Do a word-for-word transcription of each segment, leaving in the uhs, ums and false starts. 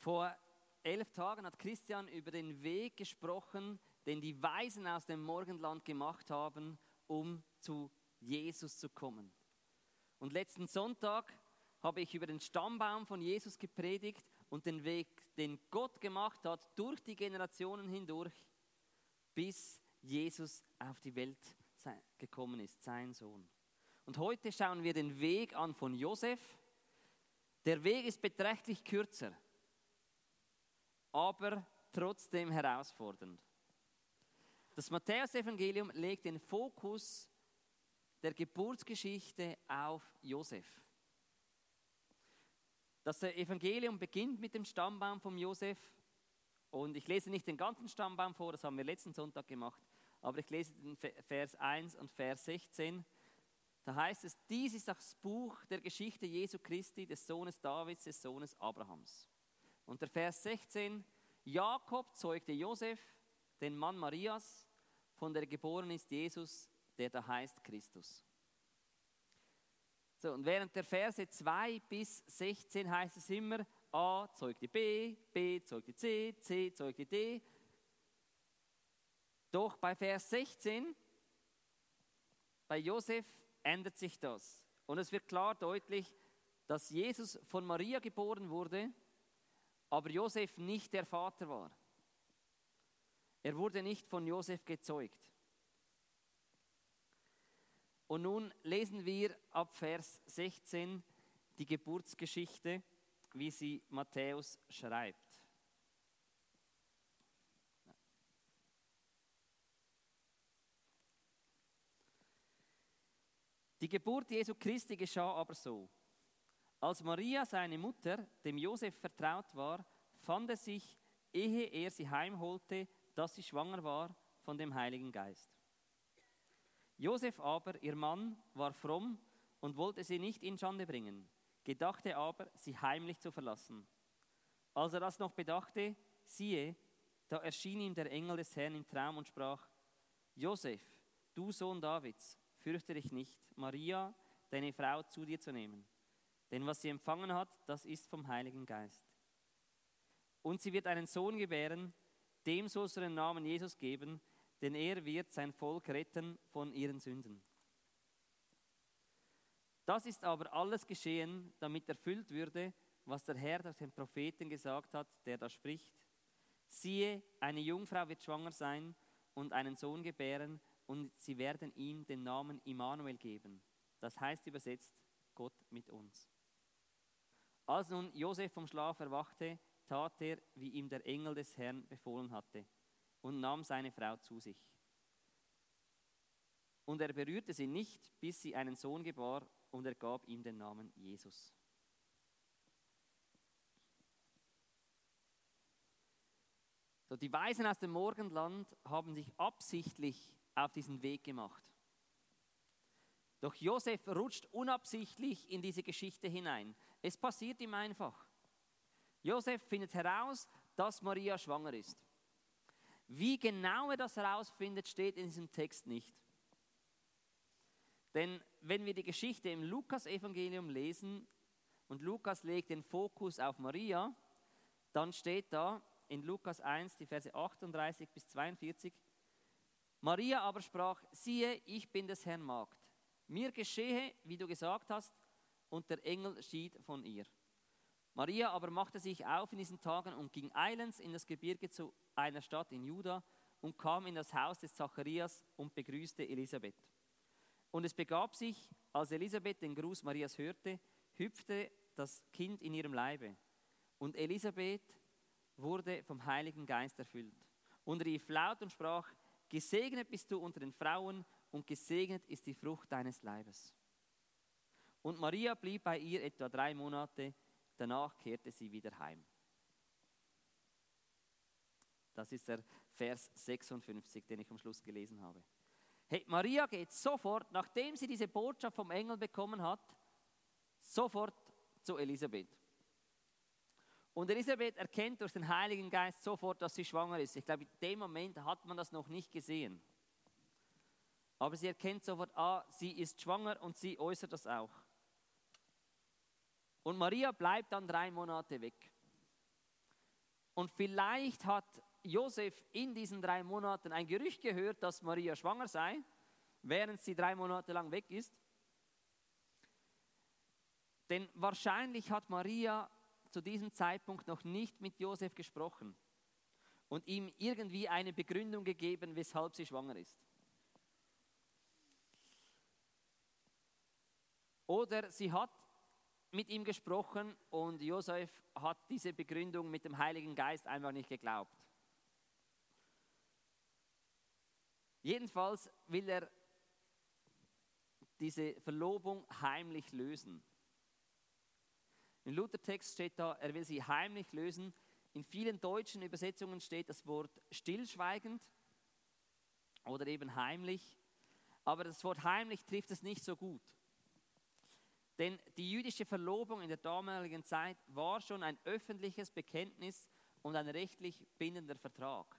Vor elf Tagen hat Christian über den Weg gesprochen, den die Weisen aus dem Morgenland gemacht haben, um zu Jesus zu kommen. Und letzten Sonntag habe ich über den Stammbaum von Jesus gepredigt und den Weg, den Gott gemacht hat, durch die Generationen hindurch, bis Jesus auf die Welt gekommen ist, sein Sohn. Und heute schauen wir den Weg an von Josef. Der Weg ist beträchtlich kürzer, aber trotzdem herausfordernd. Das Matthäusevangelium legt den Fokus der Geburtsgeschichte auf Josef. Das Evangelium beginnt mit dem Stammbaum von Josef und ich lese nicht den ganzen Stammbaum vor, das haben wir letzten Sonntag gemacht, aber ich lese den Vers eins und Vers sechzehn. Da heißt es, dies ist das Buch der Geschichte Jesu Christi, des Sohnes Davids, des Sohnes Abrahams. Und der Vers sechzehn, Jakob zeugte Josef, den Mann Marias, von der geboren ist Jesus, der da heißt Christus. So, und während der Verse zwei bis sechzehn heißt es immer, A zeugte B, B zeugte C, C zeugte D. Doch bei Vers sechzehn, bei Josef, ändert sich das. Und es wird klar deutlich, dass Jesus von Maria geboren wurde, aber Josef nicht der Vater war. Er wurde nicht von Josef gezeugt. Und nun lesen wir ab Vers sechzehn die Geburtsgeschichte, wie sie Matthäus schreibt. Die Geburt Jesu Christi geschah aber so. Als Maria, seine Mutter, dem Josef vertraut war, fand er sich, ehe er sie heimholte, dass sie schwanger war von dem Heiligen Geist. Josef aber, ihr Mann, war fromm und wollte sie nicht in Schande bringen, gedachte aber, sie heimlich zu verlassen. Als er das noch bedachte, siehe, da erschien ihm der Engel des Herrn im Traum und sprach, Josef, du Sohn Davids, fürchte dich nicht, Maria, deine Frau, zu dir zu nehmen. Denn was sie empfangen hat, das ist vom Heiligen Geist. Und sie wird einen Sohn gebären, dem sollst du den Namen Jesus geben, denn er wird sein Volk retten von ihren Sünden. Das ist aber alles geschehen, damit erfüllt würde, was der Herr durch den Propheten gesagt hat, der da spricht. Siehe, eine Jungfrau wird schwanger sein und einen Sohn gebären, und sie werden ihm den Namen Immanuel geben. Das heißt übersetzt, Gott mit uns. Als nun Josef vom Schlaf erwachte, tat er, wie ihm der Engel des Herrn befohlen hatte, und nahm seine Frau zu sich. Und er berührte sie nicht, bis sie einen Sohn gebar, und er gab ihm den Namen Jesus. So, die Weisen aus dem Morgenland haben sich absichtlich auf diesen Weg gemacht. Doch Josef rutscht unabsichtlich in diese Geschichte hinein. Es passiert ihm einfach. Josef findet heraus, dass Maria schwanger ist. Wie genau er das herausfindet, steht in diesem Text nicht. Denn wenn wir die Geschichte im Lukas-Evangelium lesen und Lukas legt den Fokus auf Maria, dann steht da in Lukas eins, die Verse achtunddreißig bis zweiundvierzig, Maria aber sprach, siehe, ich bin des Herrn Magd. Mir geschehe, wie du gesagt hast, und der Engel schied von ihr. Maria aber machte sich auf in diesen Tagen und ging eilends in das Gebirge zu einer Stadt in Juda und kam in das Haus des Zacharias und begrüßte Elisabeth. Und es begab sich, als Elisabeth den Gruß Marias hörte, hüpfte das Kind in ihrem Leibe. Und Elisabeth wurde vom Heiligen Geist erfüllt und rief laut und sprach, gesegnet bist du unter den Frauen und gesegnet ist die Frucht deines Leibes. Und Maria blieb bei ihr etwa drei Monate, danach kehrte sie wieder heim. Das ist der Vers sechsundfünfzig, den ich am Schluss gelesen habe. Hey, Maria geht sofort, nachdem sie diese Botschaft vom Engel bekommen hat, sofort zu Elisabeth. Und Elisabeth erkennt durch den Heiligen Geist sofort, dass sie schwanger ist. Ich glaube, in dem Moment hat man das noch nicht gesehen. Aber sie erkennt sofort, ah, sie ist schwanger und sie äußert das auch. Und Maria bleibt dann drei Monate weg. Und vielleicht hat Josef in diesen drei Monaten ein Gerücht gehört, dass Maria schwanger sei, während sie drei Monate lang weg ist. Denn wahrscheinlich hat Maria zu diesem Zeitpunkt noch nicht mit Josef gesprochen und ihm irgendwie eine Begründung gegeben, weshalb sie schwanger ist. Oder sie hat mit ihm gesprochen und Josef hat diese Begründung mit dem Heiligen Geist einfach nicht geglaubt. Jedenfalls will er diese Verlobung heimlich lösen. Im Luthertext steht da, er will sie heimlich lösen. In vielen deutschen Übersetzungen steht das Wort stillschweigend oder eben heimlich. Aber das Wort heimlich trifft es nicht so gut. Denn die jüdische Verlobung in der damaligen Zeit war schon ein öffentliches Bekenntnis und ein rechtlich bindender Vertrag.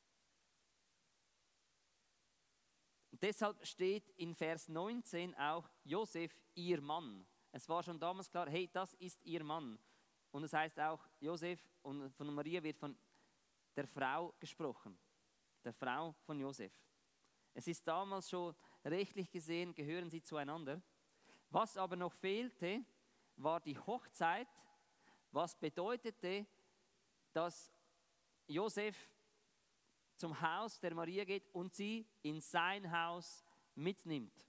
Und deshalb steht in Vers neunzehn auch Josef, ihr Mann. Es war schon damals klar, hey, das ist ihr Mann. Und es heißt auch, Josef, und von Maria wird von der Frau gesprochen. Der Frau von Josef. Es ist damals schon rechtlich gesehen, gehören sie zueinander. Was aber noch fehlte, war die Hochzeit, was bedeutete, dass Josef zum Haus der Maria geht und sie in sein Haus mitnimmt.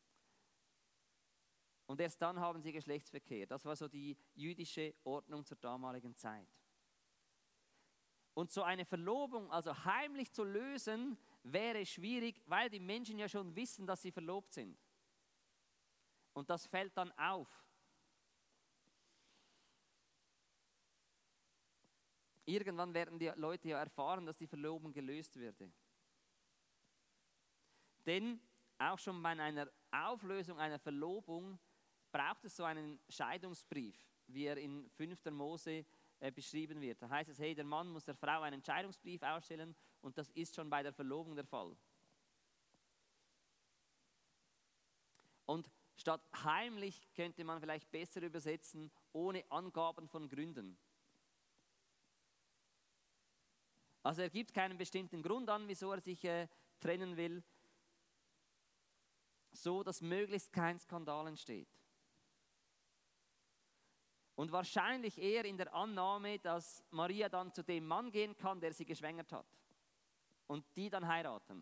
Und erst dann haben sie Geschlechtsverkehr. Das war so die jüdische Ordnung zur damaligen Zeit. Und so eine Verlobung, also heimlich zu lösen, wäre schwierig, weil die Menschen ja schon wissen, dass sie verlobt sind. Und das fällt dann auf. Irgendwann werden die Leute ja erfahren, dass die Verlobung gelöst würde. Denn auch schon bei einer Auflösung einer Verlobung braucht es so einen Scheidungsbrief, wie er in fünfter Mose äh, beschrieben wird. Da heißt es, hey, der Mann muss der Frau einen Scheidungsbrief ausstellen und das ist schon bei der Verlobung der Fall. Und statt heimlich könnte man vielleicht besser übersetzen, ohne Angaben von Gründen. Also er gibt keinen bestimmten Grund an, wieso er sich äh, trennen will, so dass möglichst kein Skandal entsteht. Und wahrscheinlich eher in der Annahme, dass Maria dann zu dem Mann gehen kann, der sie geschwängert hat. Und die dann heiraten.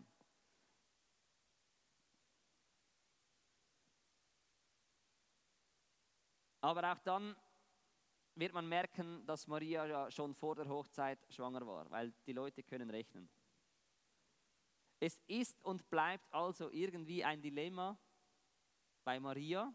Aber auch dann wird man merken, dass Maria ja schon vor der Hochzeit schwanger war, weil die Leute können rechnen. Es ist und bleibt also irgendwie ein Dilemma bei Maria.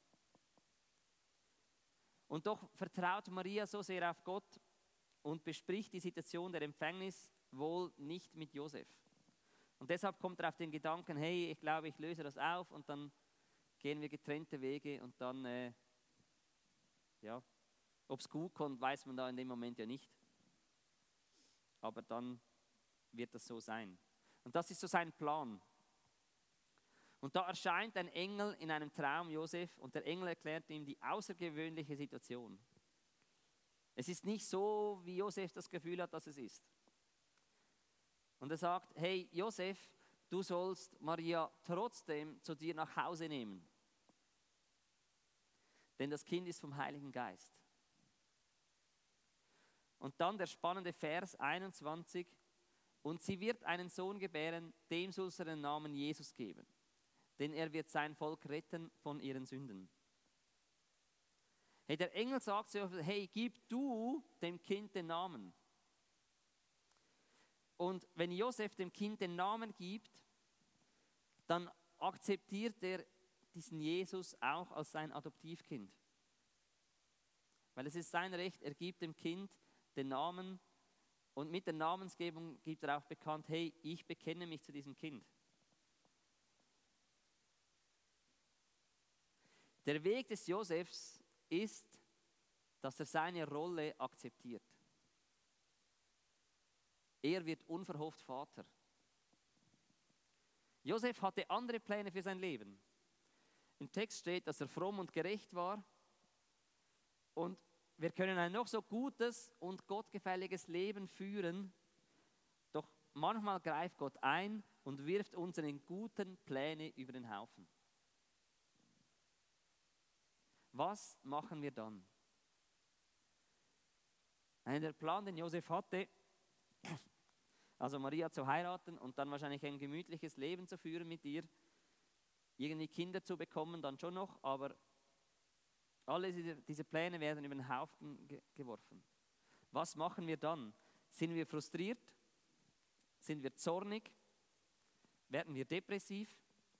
Und doch vertraut Maria so sehr auf Gott und bespricht die Situation der Empfängnis wohl nicht mit Josef. Und deshalb kommt er auf den Gedanken, hey, ich glaube, ich löse das auf und dann gehen wir getrennte Wege und dann, äh, ja, ob es gut kommt, weiß man da in dem Moment ja nicht. Aber dann wird das so sein. Und das ist so sein Plan. Und da erscheint ein Engel in einem Traum Josef und der Engel erklärt ihm die außergewöhnliche Situation. Es ist nicht so, wie Josef das Gefühl hat, dass es ist. Und er sagt, hey Josef, du sollst Maria trotzdem zu dir nach Hause nehmen. Denn das Kind ist vom Heiligen Geist. Und dann der spannende Vers einundzwanzig. Und sie wird einen Sohn gebären, dem sollst du den Namen Jesus geben. Denn er wird sein Volk retten von ihren Sünden. Hey, der Engel sagt so, hey, gib du dem Kind den Namen. Und wenn Josef dem Kind den Namen gibt, dann akzeptiert er diesen Jesus auch als sein Adoptivkind. Weil es ist sein Recht, er gibt dem Kind den Namen und mit der Namensgebung gibt er auch bekannt, hey, ich bekenne mich zu diesem Kind. Der Weg des Josefs ist, dass er seine Rolle akzeptiert. Er wird unverhofft Vater. Josef hatte andere Pläne für sein Leben. Im Text steht, dass er fromm und gerecht war und wir können ein noch so gutes und gottgefälliges Leben führen, doch manchmal greift Gott ein und wirft unsere guten Pläne über den Haufen. Was machen wir dann? Der Plan, den Josef hatte, also Maria zu heiraten und dann wahrscheinlich ein gemütliches Leben zu führen mit ihr, irgendwie Kinder zu bekommen, dann schon noch, aber alle diese, diese Pläne werden über den Haufen ge- geworfen. Was machen wir dann? Sind wir frustriert? Sind wir zornig? Werden wir depressiv?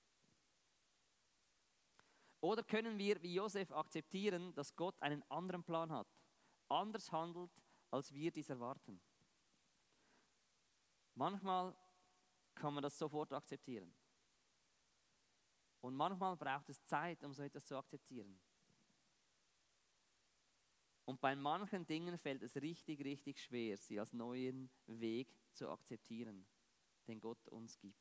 Oder können wir wie Josef akzeptieren, dass Gott einen anderen Plan hat, anders handelt, als wir dies erwarten? Manchmal kann man das sofort akzeptieren. Und manchmal braucht es Zeit, um so etwas zu akzeptieren. Und bei manchen Dingen fällt es richtig, richtig schwer, sie als neuen Weg zu akzeptieren, den Gott uns gibt.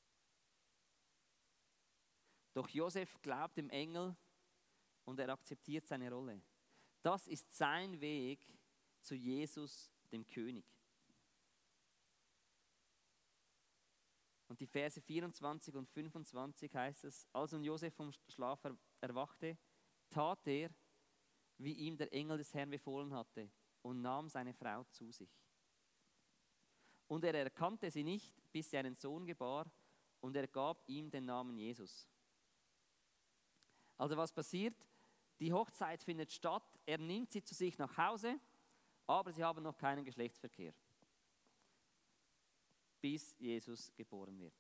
Doch Josef glaubt dem Engel und er akzeptiert seine Rolle. Das ist sein Weg zu Jesus, dem König. Und die Verse vierundzwanzig und fünfundzwanzig heißt es, als nun Josef vom Schlaf erwachte, tat er, wie ihm der Engel des Herrn befohlen hatte, und nahm seine Frau zu sich. Und er erkannte sie nicht, bis sie einen Sohn gebar, und er gab ihm den Namen Jesus. Also was passiert? Die Hochzeit findet statt, er nimmt sie zu sich nach Hause, aber sie haben noch keinen Geschlechtsverkehr, bis Jesus geboren wird.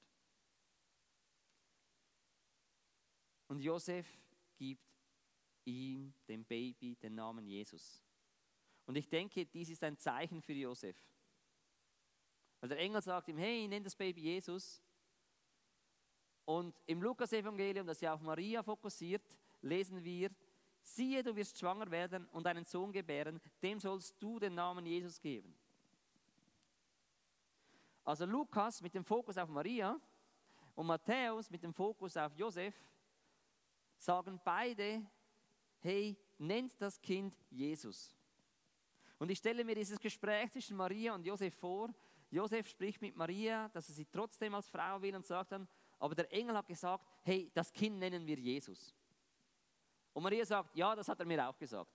Und Josef gibt ihm, dem Baby, den Namen Jesus. Und ich denke, dies ist ein Zeichen für Josef. Weil der Engel sagt ihm, hey, nenn das Baby Jesus. Und im Lukas-Evangelium, das ja auf Maria fokussiert, lesen wir, siehe, du wirst schwanger werden und einen Sohn gebären, dem sollst du den Namen Jesus geben. Also Lukas mit dem Fokus auf Maria und Matthäus mit dem Fokus auf Josef sagen beide, hey, nennt das Kind Jesus. Und ich stelle mir dieses Gespräch zwischen Maria und Josef vor. Josef spricht mit Maria, dass er sie trotzdem als Frau will und sagt dann, aber der Engel hat gesagt, hey, das Kind nennen wir Jesus. Und Maria sagt, ja, das hat er mir auch gesagt.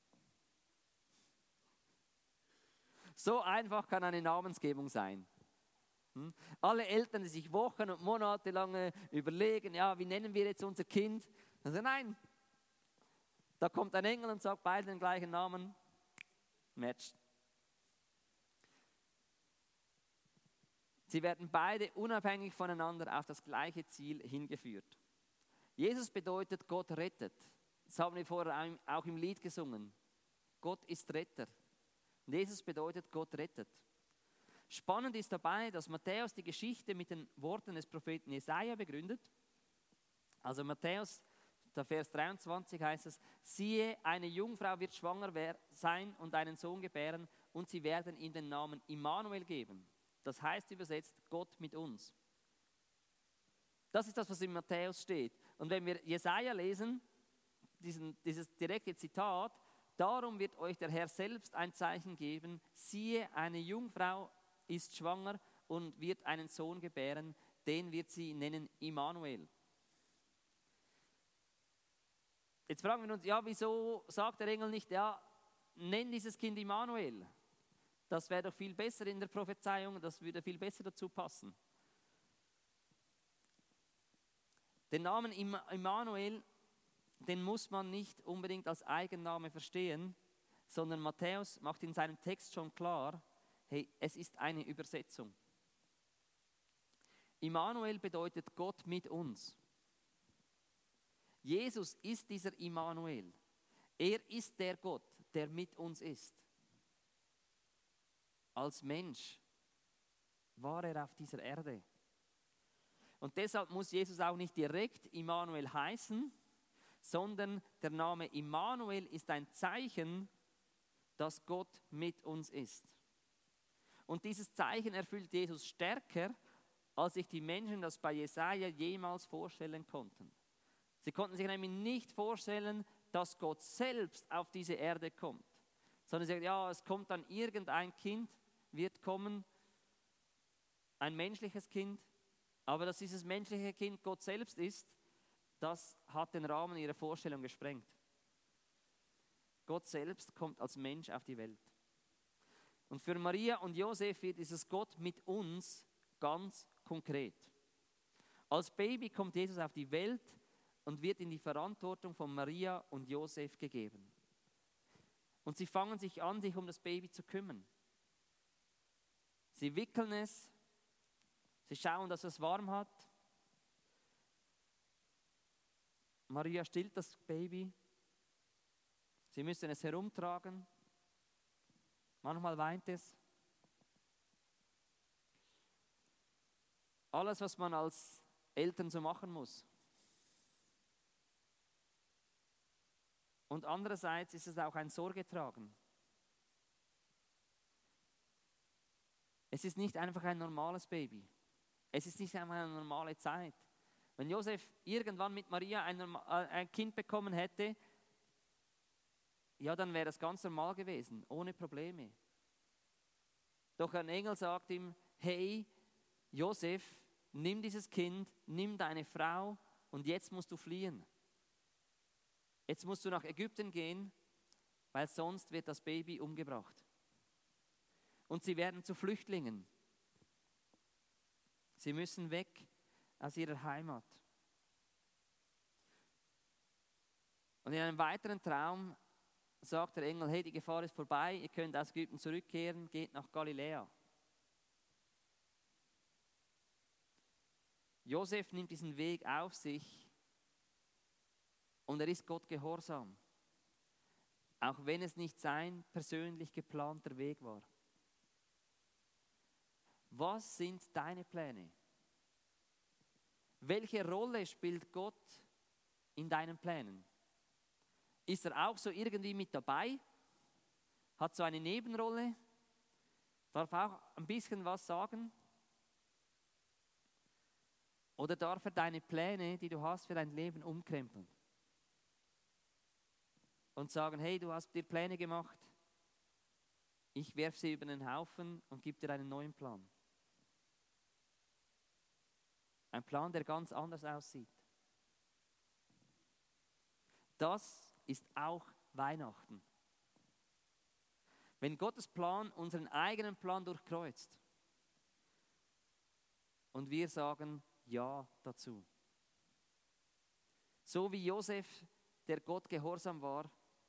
So einfach kann eine Namensgebung sein. Hm? Alle Eltern, die sich Wochen und Monate lang überlegen, ja, wie nennen wir jetzt unser Kind? Also nein, da kommt ein Engel und sagt beide den gleichen Namen, matcht. Sie werden beide unabhängig voneinander auf das gleiche Ziel hingeführt. Jesus bedeutet, Gott rettet. Das haben wir vorher auch im Lied gesungen. Gott ist Retter. Und Jesus bedeutet, Gott rettet. Spannend ist dabei, dass Matthäus die Geschichte mit den Worten des Propheten Jesaja begründet. Also Matthäus, der Vers dreiundzwanzig heißt es, siehe, eine Jungfrau wird schwanger sein und einen Sohn gebären und sie werden ihm den Namen Immanuel geben. Das heißt übersetzt, Gott mit uns. Das ist das, was in Matthäus steht. Und wenn wir Jesaja lesen, diesen, dieses direkte Zitat, darum wird euch der Herr selbst ein Zeichen geben, siehe, eine Jungfrau ist schwanger und wird einen Sohn gebären, den wird sie nennen Immanuel. Jetzt fragen wir uns, ja, wieso sagt der Engel nicht, ja, nenn dieses Kind Immanuel? Das wäre doch viel besser in der Prophezeiung, das würde viel besser dazu passen. Den Namen Immanuel, den muss man nicht unbedingt als Eigenname verstehen, sondern Matthäus macht in seinem Text schon klar, hey, es ist eine Übersetzung. Immanuel bedeutet Gott mit uns. Jesus ist dieser Immanuel. Er ist der Gott, der mit uns ist. Als Mensch war er auf dieser Erde. Und deshalb muss Jesus auch nicht direkt Immanuel heißen, sondern der Name Immanuel ist ein Zeichen, dass Gott mit uns ist. Und dieses Zeichen erfüllt Jesus stärker, als sich die Menschen das bei Jesaja jemals vorstellen konnten. Sie konnten sich nämlich nicht vorstellen, dass Gott selbst auf diese Erde kommt. sondern sie sagt, ja, es kommt dann irgendein Kind, wird kommen, ein menschliches Kind, aber dass dieses menschliche Kind Gott selbst ist, das hat den Rahmen ihrer Vorstellung gesprengt. Gott selbst kommt als Mensch auf die Welt. Und für Maria und Josef wird dieses Gott mit uns ganz konkret. Als Baby kommt Jesus auf die Welt und wird in die Verantwortung von Maria und Josef gegeben. Und sie fangen sich an, sich um das Baby zu kümmern. Sie wickeln es, sie schauen, dass es warm hat. Maria stillt das Baby. Sie müssen es herumtragen. Manchmal weint es. Alles, was man als Eltern so machen muss. Und andererseits ist es auch ein Sorgetragen. Es ist nicht einfach ein normales Baby. Es ist nicht einfach eine normale Zeit. Wenn Josef irgendwann mit Maria ein, ein Kind bekommen hätte, ja, dann wäre das ganz normal gewesen, ohne Probleme. Doch ein Engel sagt ihm, hey, Josef, nimm dieses Kind, nimm deine Frau und jetzt musst du fliehen. Jetzt musst du nach Ägypten gehen, weil sonst wird das Baby umgebracht. Und sie werden zu Flüchtlingen. Sie müssen weg aus ihrer Heimat. Und in einem weiteren Traum sagt der Engel, hey, die Gefahr ist vorbei, ihr könnt aus Ägypten zurückkehren, geht nach Galiläa. Josef nimmt diesen Weg auf sich und er ist Gott gehorsam, auch wenn es nicht sein persönlich geplanter Weg war. Was sind deine Pläne? Welche Rolle spielt Gott in deinen Plänen? Ist er auch so irgendwie mit dabei? Hat so eine Nebenrolle? Darf auch ein bisschen was sagen? Oder darf er deine Pläne, die du hast für dein Leben, umkrempeln? Und sagen, hey, du hast dir Pläne gemacht, ich werfe sie über den Haufen und gebe dir einen neuen Plan. Ein Plan, der ganz anders aussieht. Das ist auch Weihnachten. Wenn Gottes Plan unseren eigenen Plan durchkreuzt und wir sagen Ja dazu. So wie Josef, der Gott gehorsam war,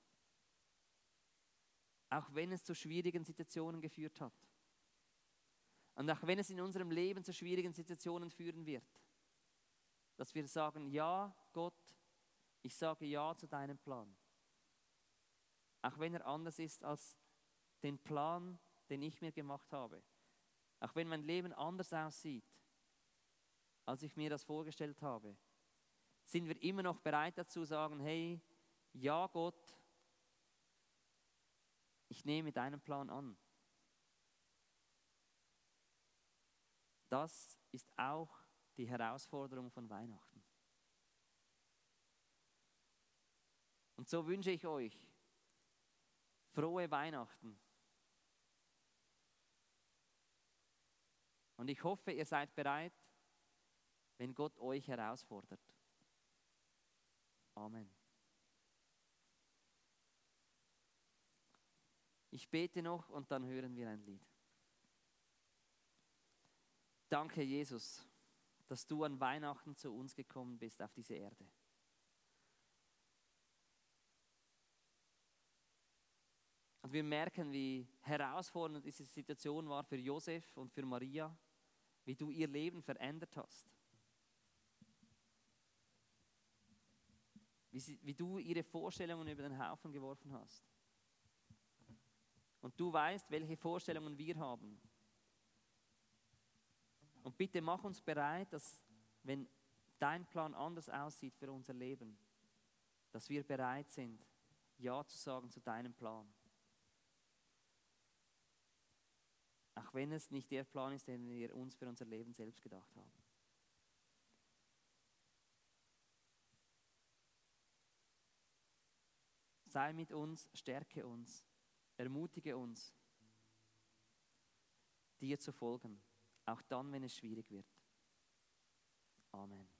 auch wenn es zu schwierigen Situationen geführt hat. Und auch wenn es in unserem Leben zu schwierigen Situationen führen wird, dass wir sagen, ja, Gott, ich sage ja zu deinem Plan. Auch wenn er anders ist als den Plan, den ich mir gemacht habe. Auch wenn mein Leben anders aussieht, als ich mir das vorgestellt habe, sind wir immer noch bereit dazu zu sagen, hey, ja Gott, ich nehme deinen Plan an. Das ist auch die Herausforderung von Weihnachten. Und so wünsche ich euch frohe Weihnachten. Und ich hoffe, ihr seid bereit, wenn Gott euch herausfordert. Amen. Ich bete noch und dann hören wir ein Lied. Danke, Jesus, dass du an Weihnachten zu uns gekommen bist auf diese Erde. Und wir merken, wie herausfordernd diese Situation war für Josef und für Maria, wie du ihr Leben verändert hast. Wie, sie, wie du ihre Vorstellungen über den Haufen geworfen hast. Und du weißt, welche Vorstellungen wir haben. Und bitte mach uns bereit, dass, wenn dein Plan anders aussieht für unser Leben, dass wir bereit sind, Ja zu sagen zu deinem Plan. Auch wenn es nicht der Plan ist, den wir uns für unser Leben selbst gedacht haben. Sei mit uns, stärke uns ermutige uns, dir zu folgen, auch dann, wenn es schwierig wird. Amen.